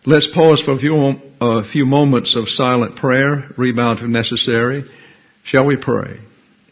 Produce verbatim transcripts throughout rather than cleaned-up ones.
Let's pause for a few, a few moments of silent prayer, rebound if necessary. Shall we pray?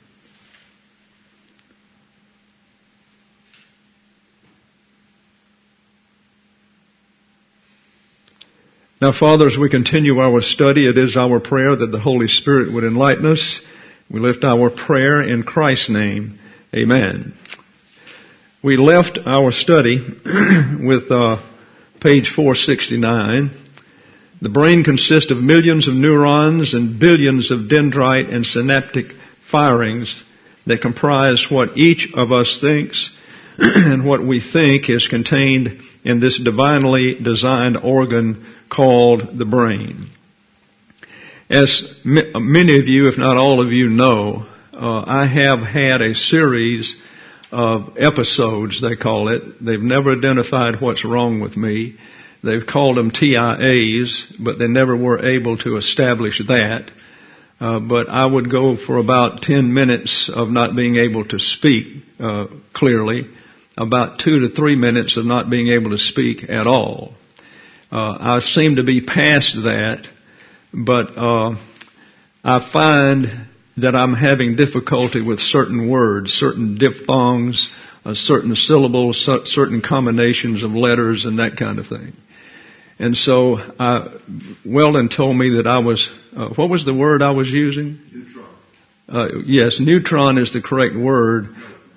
Now, Father, as we continue our study, it is our prayer that the Holy Spirit would enlighten us. We lift our prayer in Christ's name. Amen. We left our study with uh, page four sixty-nine. The brain consists of millions of neurons and billions of dendrite and synaptic firings that comprise what each of us thinks, and what we think is contained in this divinely designed organ called the brain. As many of you, if not all of you, know, uh, I have had a series of episodes, they call it. They've never identified what's wrong with me. They've called them T I As, but they never were able to establish that. Uh, but I would go for about ten minutes of not being able to speak uh, clearly, about two to three minutes of not being able to speak at all. Uh, I seem to be past that, but uh, I find that I'm having difficulty with certain words, certain diphthongs, uh, certain syllables, certain combinations of letters, and that kind of thing. And so uh, Weldon told me that I was, uh, what was the word I was using? Neutron. Uh, yes, neutron is the correct word.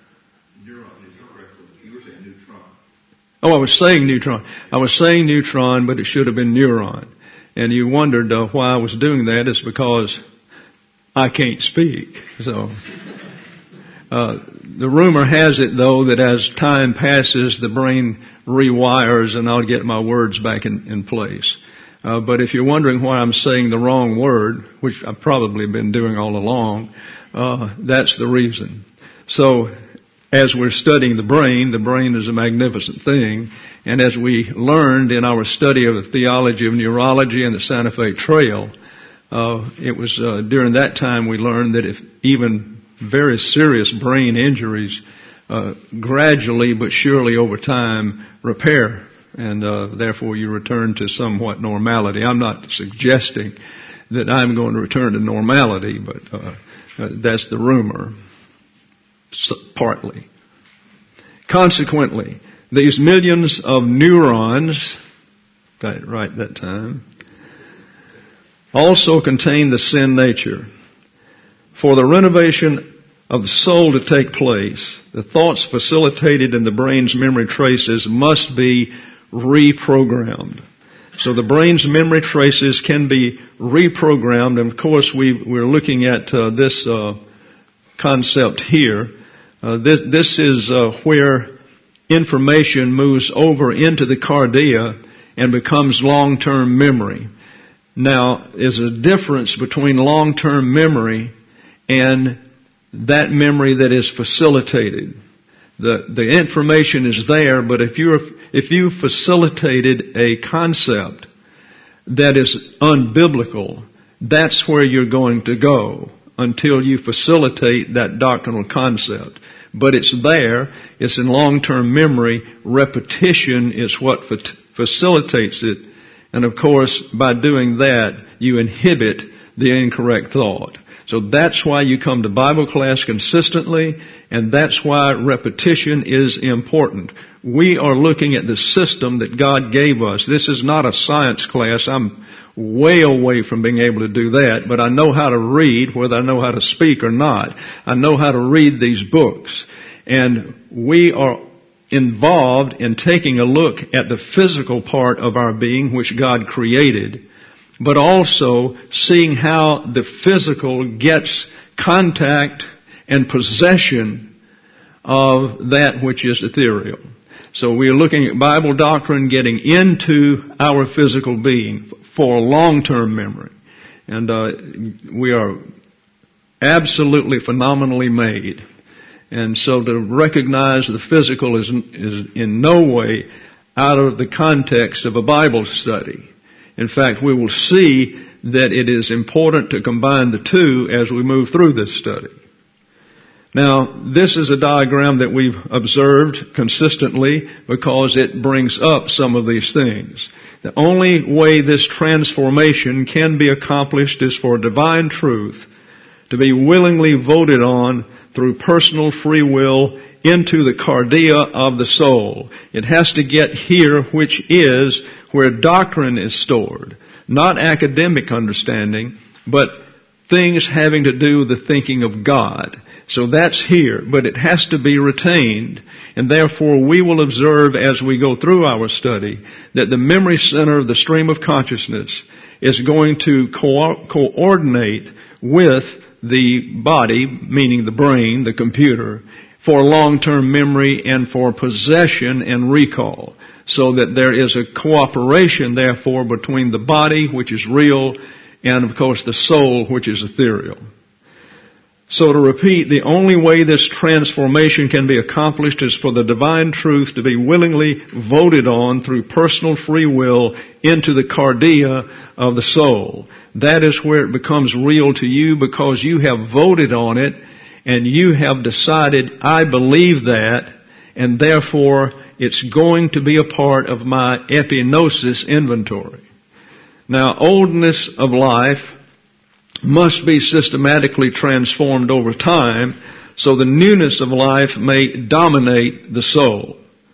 Oh, I was saying neutron. I was saying neutron, but it should have been neuron. And you wondered uh, why I was doing that. It's because I can't speak. So, uh, the rumor has it, though, that as time passes, the brain rewires and I'll get my words back in, in place. Uh, but if you're wondering why I'm saying the wrong word, which I've probably been doing all along, uh, that's the reason. So, as we're studying the brain, the brain is a magnificent thing. And as we learned in our study of the theology of neurology and the Santa Fe Trail, uh, it was uh, during that time we learned that if even very serious brain injuries, uh, gradually but surely over time repair, and uh, therefore you return to somewhat normality. I'm not suggesting that I'm going to return to normality, but uh, uh, that's the rumor. Partly. Consequently, these millions of neurons, got it right that time, also contain the sin nature. For the renovation of the soul to take place, the thoughts facilitated in the brain's memory traces must be reprogrammed. So the brain's memory traces can be reprogrammed, and of course we, we're looking at uh, this uh, concept here. Uh, this, this is uh, where information moves over into the cardia and becomes long-term memory. Now, there's a difference between long-term memory and that memory that is facilitated. The, the information is there, but if you're, if you facilitated a concept that is unbiblical, that's where you're going to go until you facilitate that doctrinal concept. But it's there, it's in long-term memory. Repetition is what fa- facilitates it. And of course, by doing that, you inhibit the incorrect thought. So that's why you come to Bible class consistently, and that's why repetition is important. We are looking at the system that God gave us. This is not a science class. I'm way away from being able to do that, but I know how to read, whether I know how to speak or not. I know how to read these books. And we are involved in taking a look at the physical part of our being, which God created, but also seeing how the physical gets contact and possession of that which is ethereal. So we are looking at Bible doctrine getting into our physical being for long-term memory. And uh, we are absolutely phenomenally made. And so to recognize the physical is, is in no way out of the context of a Bible study. In fact, we will see that it is important to combine the two as we move through this study. Now, this is a diagram that we've observed consistently because it brings up some of these things. The only way this transformation can be accomplished is for divine truth to be willingly voted on through personal free will into the cardia of the soul. It has to get here, which is where doctrine is stored. Not academic understanding, but things having to do with the thinking of God. So that's here, but it has to be retained. And therefore we will observe as we go through our study that the memory center of the stream of consciousness is going to co- coordinate with the body, meaning the brain, the computer, for long-term memory and for possession and recall. So that there is a cooperation, therefore, between the body, which is real, and of course the soul, which is ethereal. So to repeat, the only way this transformation can be accomplished is for the divine truth to be willingly voted on through personal free will into the cardia of the soul. That is where it becomes real to you because you have voted on it and you have decided, I believe that, and therefore it's going to be a part of my epignosis inventory. Now, oldness of life must be systematically transformed over time so the newness of life may dominate the soul.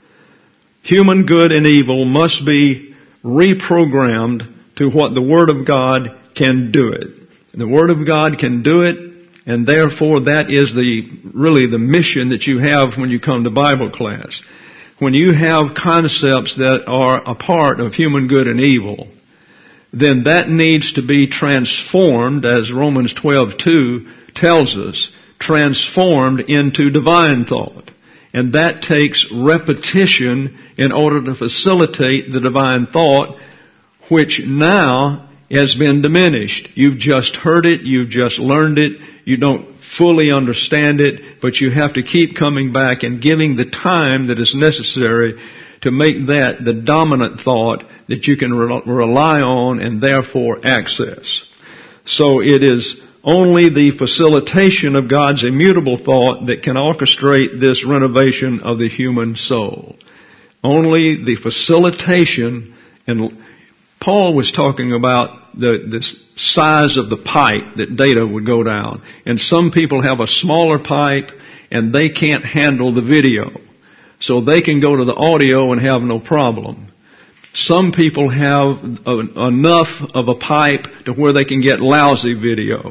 Human good and evil must be reprogrammed to what the Word of God can do it. The Word of God can do it, and therefore that is the really the mission that you have when you come to Bible class. When you have concepts that are a part of human good and evil, then that needs to be transformed, as Romans twelve two tells us, transformed into divine thought. And that takes repetition in order to facilitate the divine thought, which now has been diminished. You've just heard it, you've just learned it, you don't fully understand it, but you have to keep coming back and giving the time that is necessary to make that the dominant thought that you can re- rely on and therefore access. So it is only the facilitation of God's immutable thought that can orchestrate this renovation of the human soul. Only the facilitation, and Paul was talking about the, the size of the pipe that data would go down. And some people have a smaller pipe and they can't handle the video. So they can go to the audio and have no problem. Some people have a, enough of a pipe to where they can get lousy video.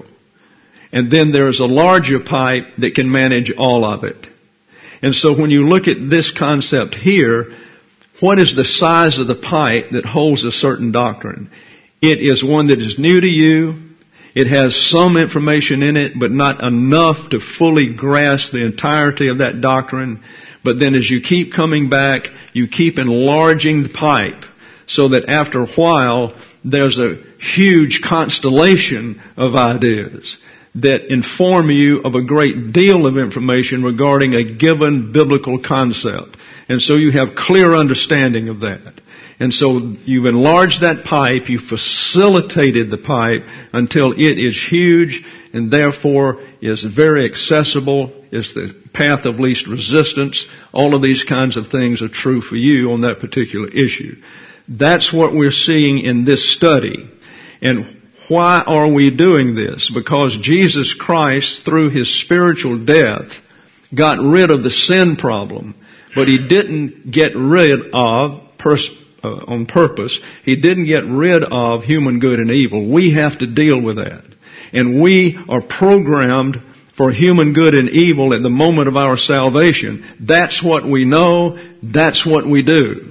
And then there's a larger pipe that can manage all of it. And so when you look at this concept here, what is the size of the pipe that holds a certain doctrine? It is one that is new to you. It has some information in it, but not enough to fully grasp the entirety of that doctrine. But then as you keep coming back, you keep enlarging the pipe so that after a while, there's a huge constellation of ideas that inform you of a great deal of information regarding a given biblical concept. And so you have clear understanding of that. And so you've enlarged that pipe, you've facilitated the pipe until it is huge and therefore is very accessible, is the path of least resistance. All of these kinds of things are true for you on that particular issue. That's what we're seeing in this study. And why are we doing this? Because Jesus Christ, through His spiritual death, got rid of the sin problem. But He didn't get rid of, pers- uh, on purpose, He didn't get rid of human good and evil. We have to deal with that. And we are programmed for human good and evil at the moment of our salvation. That's what we know. That's what we do.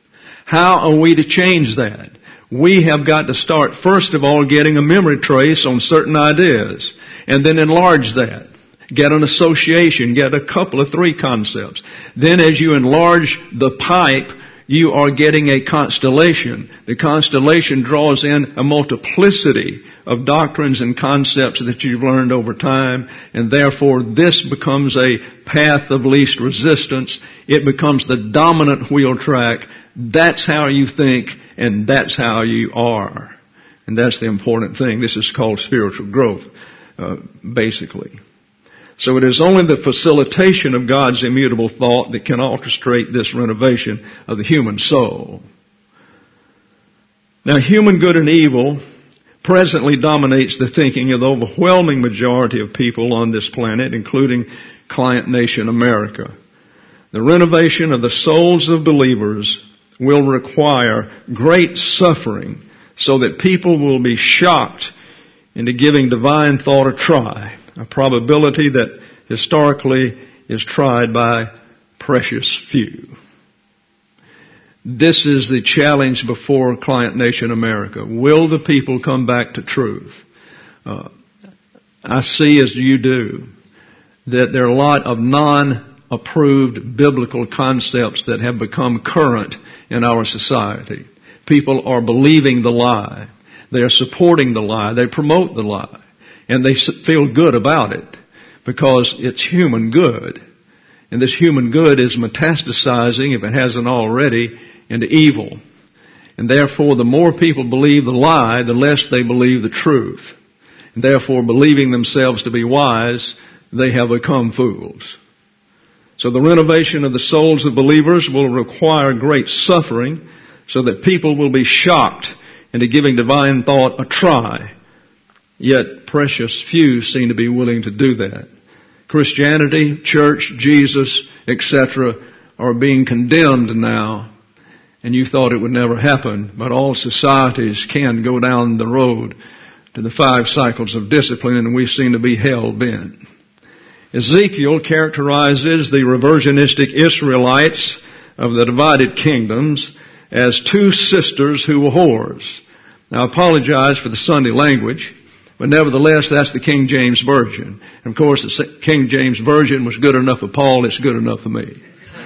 How are we to change that? We have got to start, first of all, getting a memory trace on certain ideas, and then enlarge that. Get an association, get a couple of three concepts. Then as you enlarge the pipe, you are getting a constellation. The constellation draws in a multiplicity of doctrines and concepts that you've learned over time, and therefore this becomes a path of least resistance. It becomes the dominant wheel track. That's how you think, and that's how you are. And that's the important thing. This is called spiritual growth, uh, basically. So it is only the facilitation of God's immutable thought that can orchestrate this renovation of the human soul. Now, human good and evil presently dominates the thinking of the overwhelming majority of people on this planet, including client nation America. The renovation of the souls of believers will require great suffering so that people will be shocked into giving divine thought a try, a probability that historically is tried by precious few. This is the challenge before Client Nation America. Will the people come back to truth? Uh, I see, as you do, that there are a lot of non-approved biblical concepts that have become current in our society. People are believing the lie. They are supporting the lie. They promote the lie. And they feel good about it because it's human good. And this human good is metastasizing, if it hasn't already, into evil. And therefore, the more people believe the lie, the less they believe the truth. And therefore, believing themselves to be wise, they have become fools. So the renovation of the souls of believers will require great suffering so that people will be shocked into giving divine thought a try. Yet precious few seem to be willing to do that. Christianity, church, Jesus, et cetera are being condemned now. And you thought it would never happen, but all societies can go down the road to the five cycles of discipline, and we seem to be hell-bent. Ezekiel characterizes the reversionistic Israelites of the divided kingdoms as two sisters who were whores. Now, I apologize for the Sunday language, but nevertheless, that's the King James Version. And of course, the King James Version was good enough for Paul, it's good enough for me.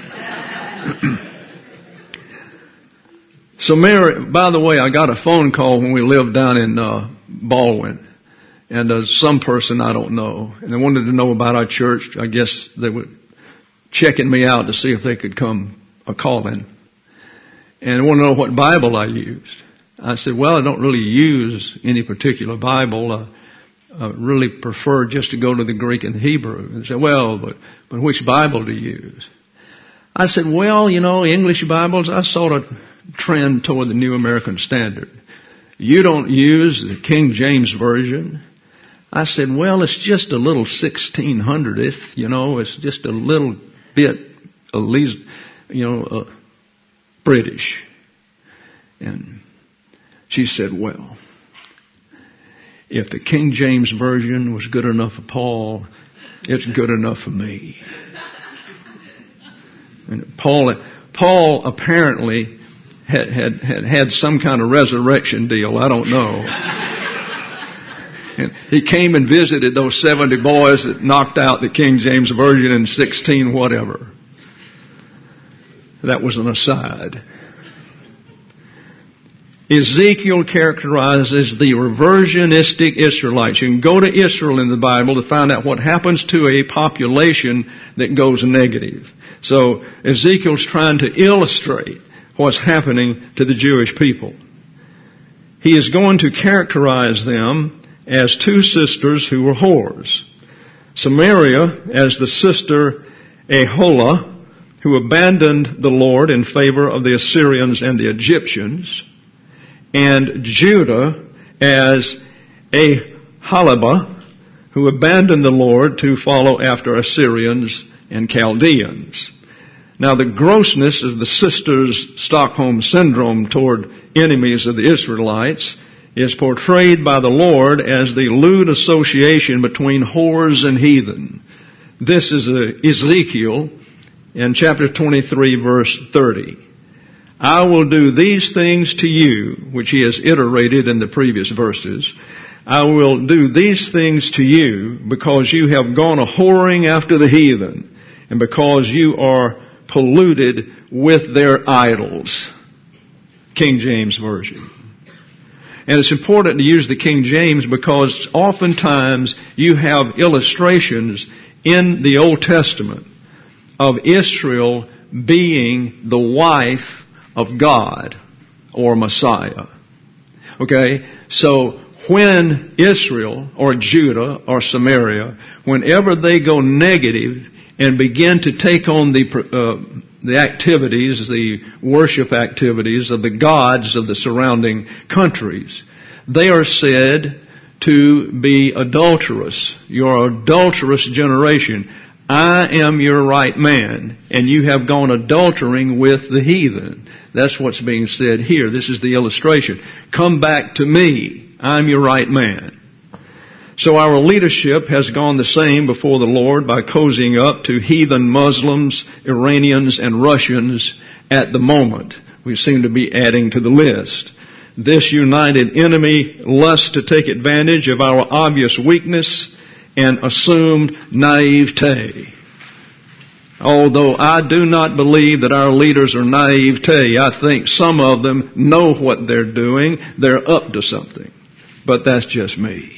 So Mary, by the way, I got a phone call when we lived down in uh, Baldwin. And uh, some person I don't know. And they wanted to know about our church. I guess they were checking me out to see if they could come a calling. And they wanted to know what Bible I used. I said, well, I don't really use any particular Bible. Uh, I really prefer just to go to the Greek and the Hebrew. And they said, well, but, but which Bible do you use? I said, well, you know, English Bibles, I sort of trend toward the New American Standard. You don't use the King James Version? I said, well, it's just a little sixteen hundredth, you know, it's just a little bit, at least, you know, uh, British. And she said, well, if the King James Version was good enough for Paul, it's good enough for me. And Paul, Paul apparently had, had, had had some kind of resurrection deal. I don't know. And he came and visited those seventy boys that knocked out the King James Version in sixteen whatever. That was an aside. Ezekiel characterizes the reversionistic Israelites. You can go to Israel in the Bible to find out what happens to a population that goes negative. So Ezekiel's trying to illustrate what's happening to the Jewish people. He is going to characterize them as two sisters who were whores. Samaria as the sister Aholah, who abandoned the Lord in favor of the Assyrians and the Egyptians, and Judah as Ahalabah, who abandoned the Lord to follow after Assyrians and Chaldeans. Now, the grossness of the sisters' Stockholm syndrome toward enemies of the Israelites is portrayed by the Lord as the lewd association between whores and heathen. This is Ezekiel in chapter twenty-three, verse thirty. I will do these things to you, which he has iterated in the previous verses. I will do these things to you because you have gone a whoring after the heathen, and because you are polluted with their idols. King James Version. And it's important to use the King James because oftentimes you have illustrations in the Old Testament of Israel being the wife of God or Messiah. Okay? So when Israel or Judah or Samaria, whenever they go negative and begin to take on the uh, the activities, the worship activities of the gods of the surrounding countries. They are said to be adulterous. Your adulterous generation. I am your right man, and you have gone adultering with the heathen. That's what's being said here. This is the illustration. Come back to me. I'm your right man. So our leadership has gone the same before the Lord by cozying up to heathen Muslims, Iranians, and Russians at the moment. We seem to be adding to the list. This united enemy lusts to take advantage of our obvious weakness and assumed naivete. Although I do not believe that our leaders are naivete, I think some of them know what they're doing. They're up to something. But that's just me.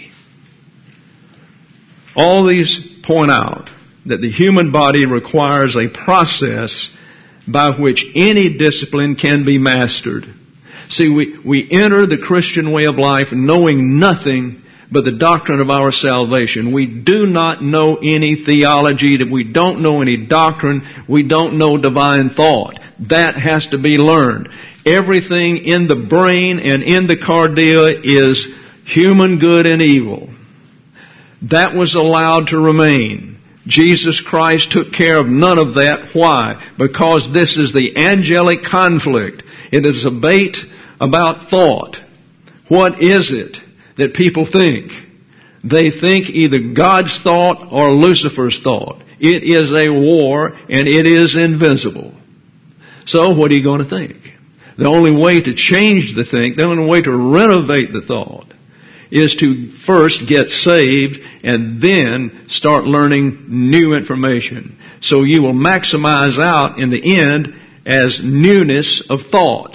All these point out that the human body requires a process by which any discipline can be mastered. See, we, we enter the Christian way of life knowing nothing but the doctrine of our salvation. We do not know any theology, that we don't know any doctrine, we don't know divine thought. That has to be learned. Everything in the brain and in the cardia is human good and evil. That was allowed to remain. Jesus Christ took care of none of that. Why? Because this is the angelic conflict. It is a debate about thought. What is it that people think? They think either God's thought or Lucifer's thought. It is a war and it is invisible. So what are you going to think? The only way to change the think, the only way to renovate the thought, is to first get saved and then start learning new information. So you will maximize out in the end as newness of thought.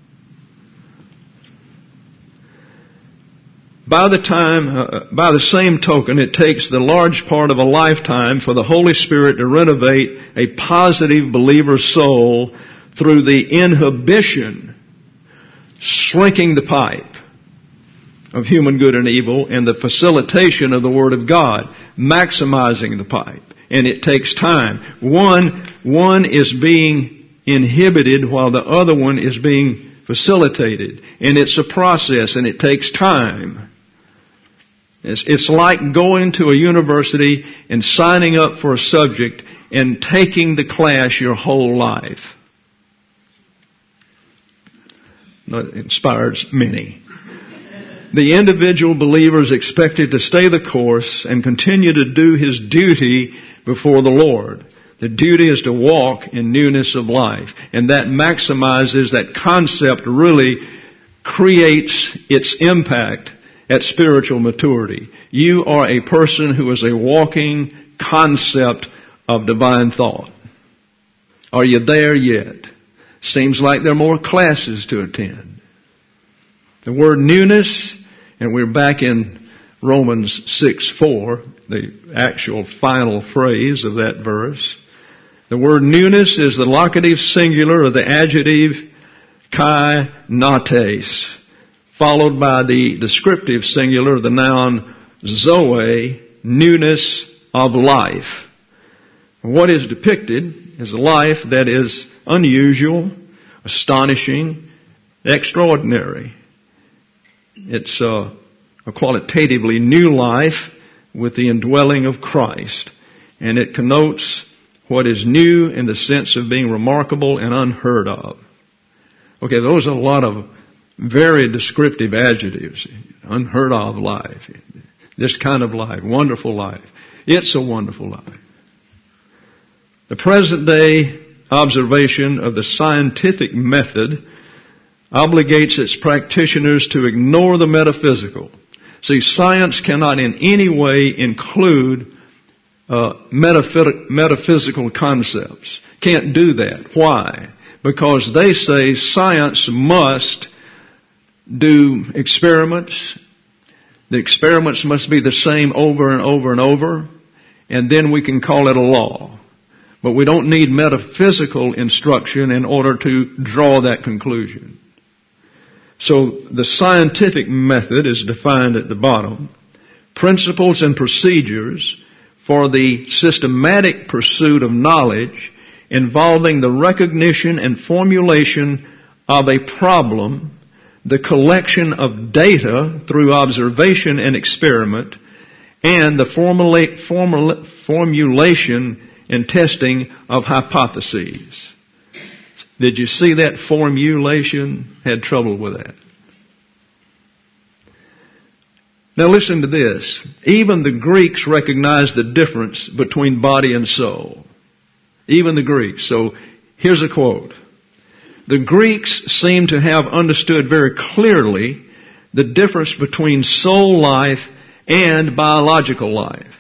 By the time, uh, by the same token, it takes the large part of a lifetime for the Holy Spirit to renovate a positive believer's soul through the inhibition, shrinking the pipe of human good and evil, and the facilitation of the Word of God, maximizing the pipe. And it takes time. One, one is being inhibited while the other one is being facilitated. And it's a process and it takes time. It's, it's like going to a university and signing up for a subject and taking the class your whole life. That inspires many. The individual believer is expected to stay the course and continue to do his duty before the Lord. The duty is to walk in newness of life. And that maximizes, that concept really creates its impact at spiritual maturity. You are a person who is a walking concept of divine thought. Are you there yet? Seems like there are more classes to attend. The word newness, and we're back in Romans six four, the actual final phrase of that verse. The word newness is the locative singular of the adjective kai nates, followed by the descriptive singular of the noun zoe, newness of life. What is depicted is a life that is unusual, astonishing, extraordinary. It's a, a qualitatively new life with the indwelling of Christ. And it connotes what is new in the sense of being remarkable and unheard of. Okay, those are a lot of very descriptive adjectives. Unheard of life. This kind of life. Wonderful life. It's a wonderful life. The present day observation of the scientific method obligates its practitioners to ignore the metaphysical. See, science cannot in any way include uh, metaph- metaphysical concepts. Can't do that. Why? Because they say science must do experiments. The experiments must be the same over and over and over, and then we can call it a law. But we don't need metaphysical instruction in order to draw that conclusion. So the scientific method is defined at the bottom. Principles and procedures for the systematic pursuit of knowledge involving the recognition and formulation of a problem, the collection of data through observation and experiment, and the formula- formula- formulation and testing of hypotheses. Did you see that formulation? Had trouble with that. Now listen to this. Even the Greeks recognized the difference between body and soul. Even the Greeks. So here's a quote. The Greeks seem to have understood very clearly the difference between soul life and biological life.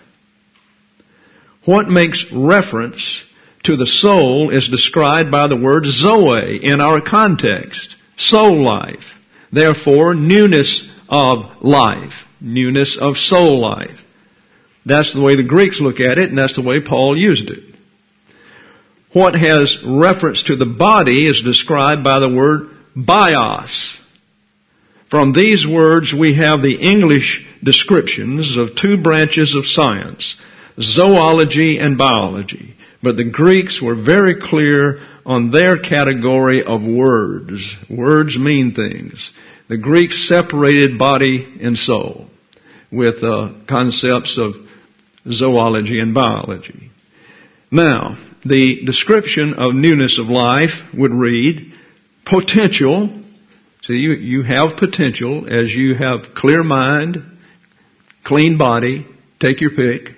What makes reference to the soul is described by the word zoe in our context. Soul life. Therefore, newness of life. Newness of soul life. That's the way the Greeks look at it, and that's the way Paul used it. What has reference to the body is described by the word bios. From these words we have the English descriptions of two branches of science, zoology and biology. But the Greeks were very clear on their category of words. Words mean things. The Greeks separated body and soul with uh, concepts of zoology and biology. Now, the description of newness of life would read, potential. So you, you have potential as you have clear mind, clean body, take your pick.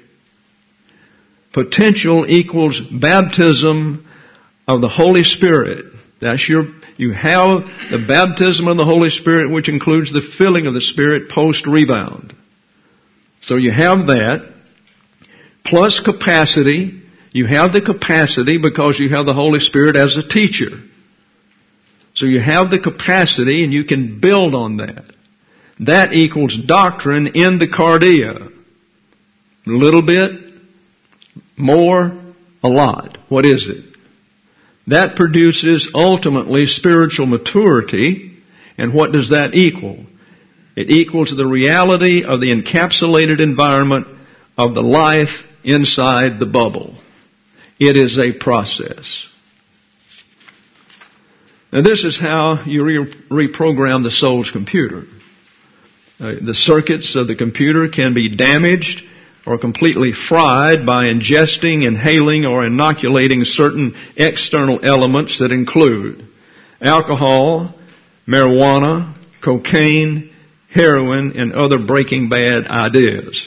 Potential equals baptism of the Holy Spirit. That's your, you have the baptism of the Holy Spirit, which includes the filling of the Spirit post-rebound. So you have that, plus capacity. You have the capacity because you have the Holy Spirit as a teacher. So you have the capacity and you can build on that. That equals doctrine in the cardia. A little bit, more, a lot. What is it? That produces ultimately spiritual maturity. And what does that equal? It equals the reality of the encapsulated environment of the life inside the bubble. It is a process. Now this is how you re- reprogram the soul's computer. Uh, the circuits of the computer can be damaged or completely fried by ingesting, inhaling, or inoculating certain external elements that include alcohol, marijuana, cocaine, heroin, and other Breaking Bad ideas.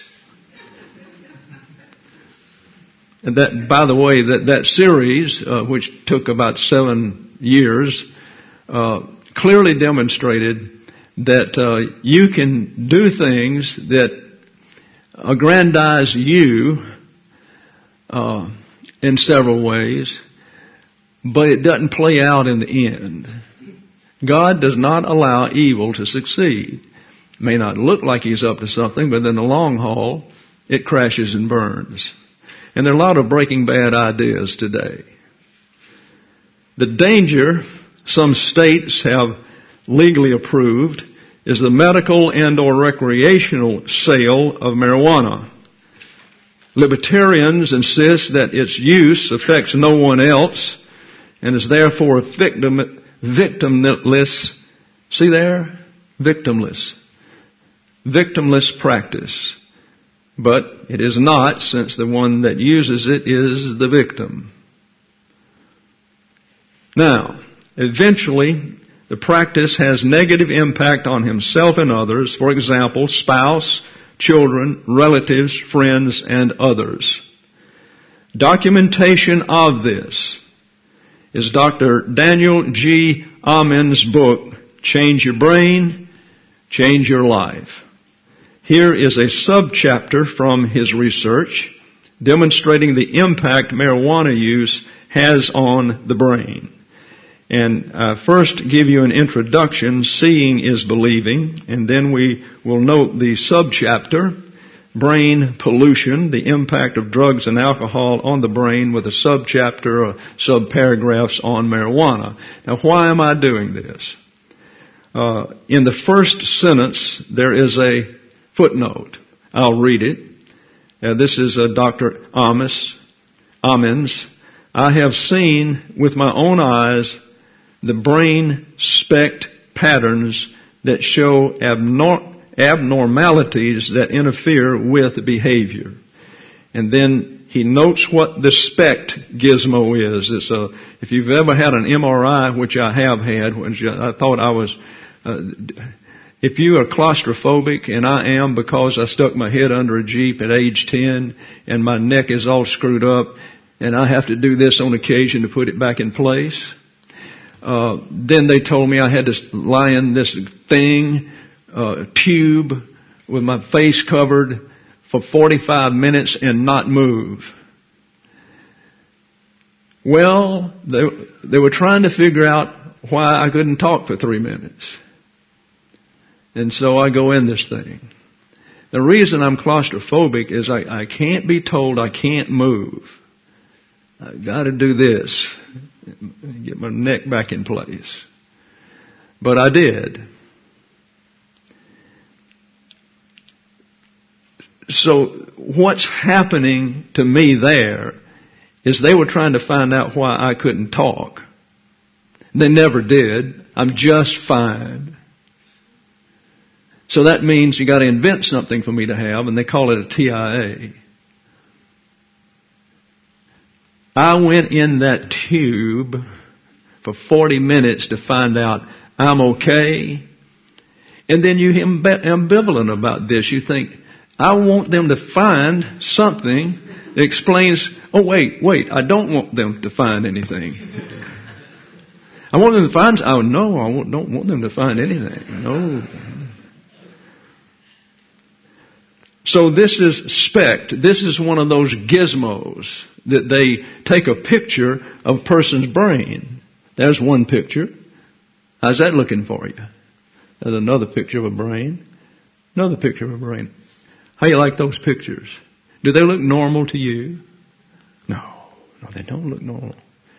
And that, by the way, that, that series, uh, which took about seven years, uh, clearly demonstrated that uh, you can do things that aggrandize you uh, in several ways, but it doesn't play out in the end. God does not allow evil to succeed. It may not look like He's up to something, but in the long haul, it crashes and burns. And there are a lot of Breaking Bad ideas today. The danger some states have legally approved is the medical and or recreational sale of marijuana. Libertarians insist that its use affects no one else and is therefore victim, victimless. See there? Victimless. Victimless practice. But it is not, since the one that uses it is the victim. Now, eventually, the practice has negative impact on himself and others, for example, spouse, children, relatives, friends, and others. Documentation of this is Doctor Daniel G. Amen's book, Change Your Brain, Change Your Life. Here is a subchapter from his research demonstrating the impact marijuana use has on the brain. And uh, first give you an introduction, Seeing is Believing, and then we will note the subchapter, Brain Pollution, the impact of drugs and alcohol on the brain, with a subchapter or subparagraphs on marijuana. Now, why am I doing this? Uh, in the first sentence, there is a footnote. I'll read it. Uh, this is uh, Doctor Amos, Amen's. I have seen with my own eyes the brain spect patterns that show abnor- abnormalities that interfere with behavior. And then he notes what the SPECT gizmo is. It's a, if you've ever had an M R I, which I have had, which I thought I was, uh, if you are claustrophobic, and I am because I stuck my head under a Jeep at age ten and my neck is all screwed up and I have to do this on occasion to put it back in place. Uh, then they told me I had to lie in this thing, uh, tube with my face covered for forty-five minutes and not move. Well, they, they were trying to figure out why I couldn't talk for three minutes. And so I go in this thing. The reason I'm claustrophobic is I, I can't be told I can't move. I've got to do this, get my neck back in place. But I did. So what's happening to me there is they were trying to find out why I couldn't talk. They never did. I'm just fine. So that means you got to invent something for me to have, and they call it a T I A. I went in that tube for forty minutes to find out I'm okay. And then you're ambivalent about this. You think, I want them to find something that explains, oh wait, wait, I don't want them to find anything. I want them to find, oh no, I don't want them to find anything. No. So this is SPECT. This is one of those gizmos that they take a picture of a person's brain. There's one picture. How's that looking for you? There's another picture of a brain. Another picture of a brain. How you like those pictures? Do they look normal to you? No. No, they don't look normal.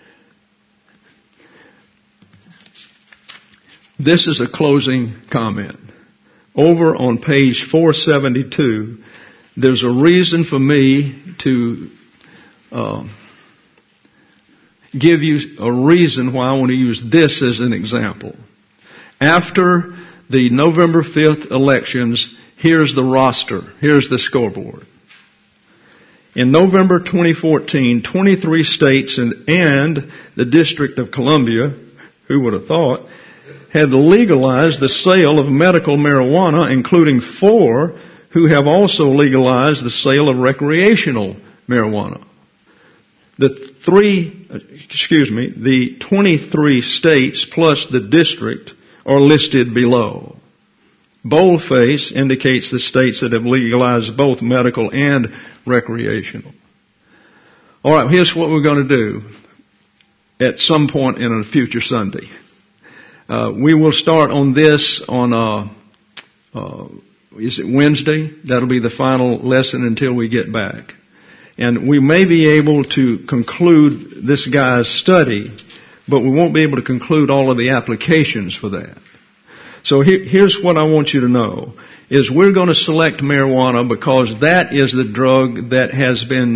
This is a closing comment. Over on page four seventy-two, there's a reason for me to uh, give you a reason why I want to use this as an example. After the November fifth elections, here's the roster. Here's the scoreboard. In November twenty fourteen, twenty-three states and, and the District of Columbia, who would have thought, had legalized the sale of medical marijuana, including four who have also legalized the sale of recreational marijuana. The three, excuse me, the twenty-three states plus the district are listed below. Boldface indicates the states that have legalized both medical and recreational. All right, here's what we're going to do at some point in a future Sunday. Uh, we will start on this on, uh, uh, is it Wednesday? That'll be the final lesson until we get back. And we may be able to conclude this guy's study, but we won't be able to conclude all of the applications for that. So here, here's what I want you to know, is we're going to select marijuana because that is the drug that has been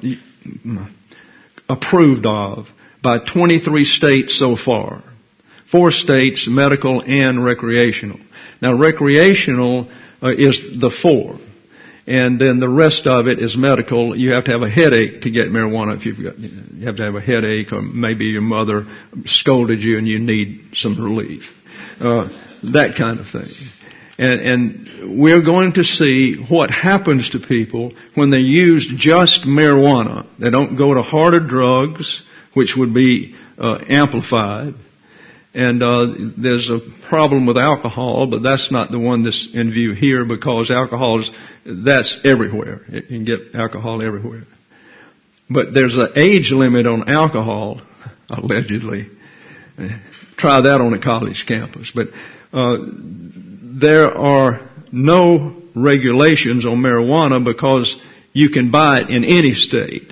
uh, approved of by twenty-three states so far. Four states, medical and recreational. Now, recreational uh, is the four. And then the rest of it is medical. You have to have a headache to get marijuana if you've got, you have to have a headache, or maybe your mother scolded you and you need some relief. Uh, that kind of thing. And, and we're going to see what happens to people when they use just marijuana. They don't go to harder drugs, which would be uh, amplified. And uh there's a problem with alcohol, but that's not the one that's in view here, because alcohol is, that's everywhere. You can get alcohol everywhere. But there's an age limit on alcohol, allegedly. Try that on a college campus. But uh there are no regulations on marijuana because you can buy it in any state.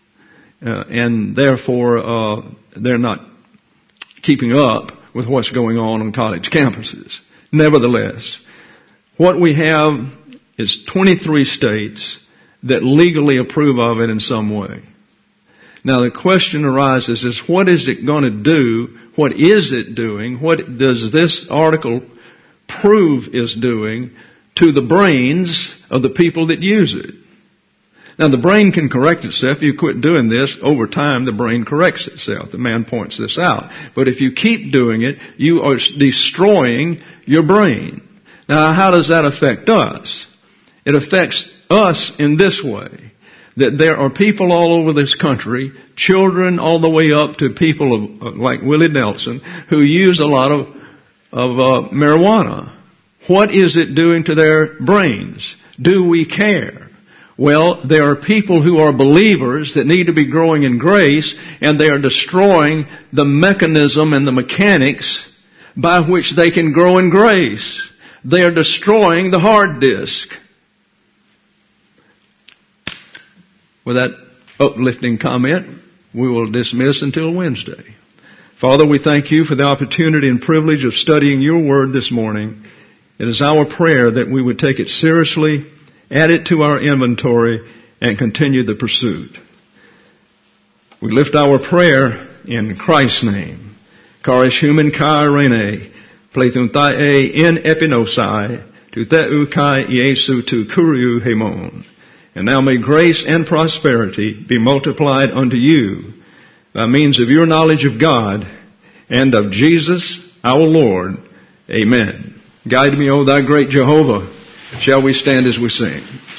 Uh, and therefore uh they're not keeping up with what's going on on college campuses. Nevertheless, what we have is twenty-three states that legally approve of it in some way. Now the question arises is, what is it going to do? What is it doing? What does this article prove is doing to the brains of the people that use it? Now the brain can correct itself. If you quit doing this, over time the brain corrects itself. The man points this out. But if you keep doing it, you are destroying your brain. Now how does that affect us? It affects us in this way, that there are people all over this country, children all the way up to people of, like Willie Nelson, who use a lot of, of uh, marijuana. What is it doing to their brains? Do we care? Well, there are people who are believers that need to be growing in grace, and they are destroying the mechanism and the mechanics by which they can grow in grace. They are destroying the hard disk. With that uplifting comment, we will dismiss until Wednesday. Father, we thank you for the opportunity and privilege of studying your word this morning. It is our prayer that we would take it seriously, add it to our inventory, and continue the pursuit. We lift our prayer in Christ's name. Karish human kai rene, plethun thae in epinosai, tu theu kai Iesu tu kuriu hemon. And now may grace and prosperity be multiplied unto you by means of your knowledge of God and of Jesus our Lord. Amen. Guide me, O thy great Jehovah. Shall we stand as we sing?